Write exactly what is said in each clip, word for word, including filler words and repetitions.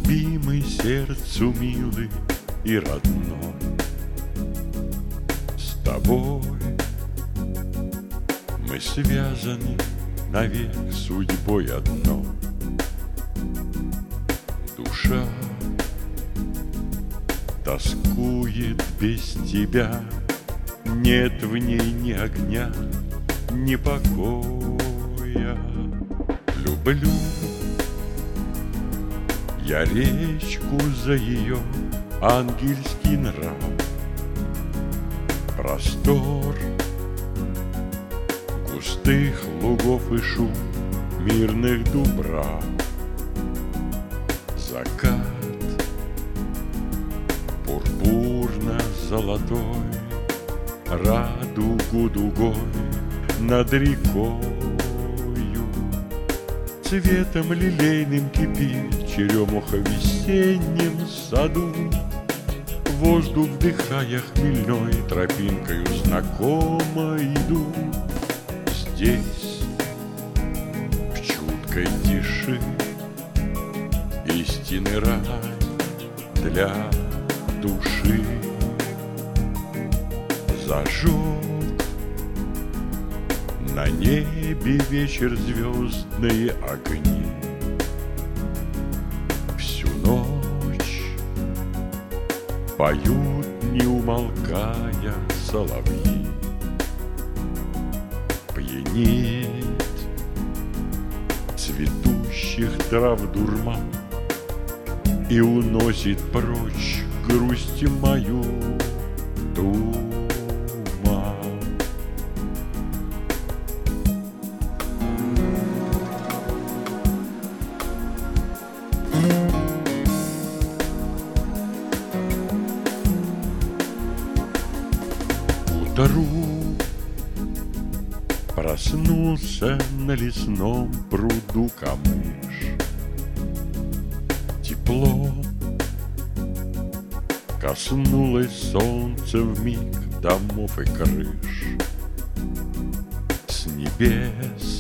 любимый, сердцу милый и родной. С тобой мы связаны навек судьбой одной. Душа тоскует без тебя, нет в ней ни огня, ни покоя. Люблю я речку за ее ангельский нрав, простор густых лугов и шум мирных дубрав, закат пурпурно-золотой, радугу дугой над рекою, цветом лилейным кипит черемуха в весеннем саду. Воздух, вдыхая хмельной, тропинкою знакомо иду. Здесь, в чуткой тиши, истинный рай для души. Зажег на небе вечер звездные огни. Всю ночь поют, не умолкая, соловьи. Пьянеет цветущих трав дурман и уносит прочь грусть мою туман. Утру проснулся на лесном пруду камыш. Тепло коснулось солнца вмиг домов и крыш. С небес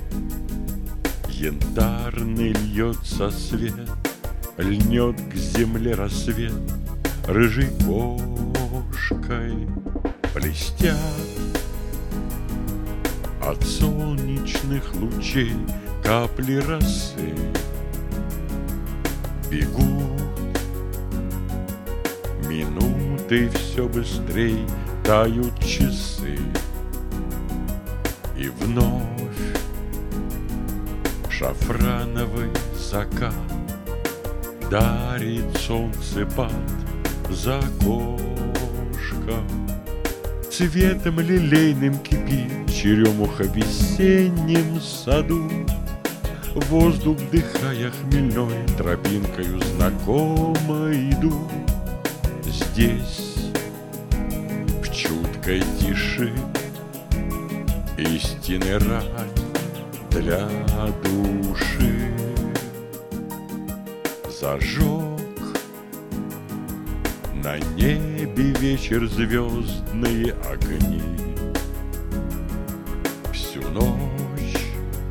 янтарный льется свет, льнет к земле рассвет рыжей кошкой. Блестят от солнечных лучей капли росы, бегут минуты, все быстрей тают часы. И вновь шафрановый закат дарит солнцепад за окошком. Цветом лилейным кипит черемуха в весеннем саду. Воздух, вдыхая хмельной, тропинкою знакомо иду. Здесь, в чуткой тиши, истинный рай для души. Зажег на небе вечер звездные огни. Всю ночь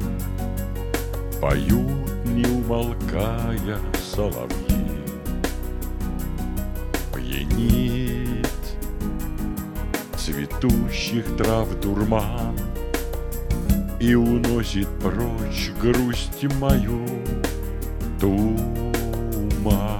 поют, не умолкая, соловьи. Пьянит цветущих трав дурман и уносит прочь грусть мою туман.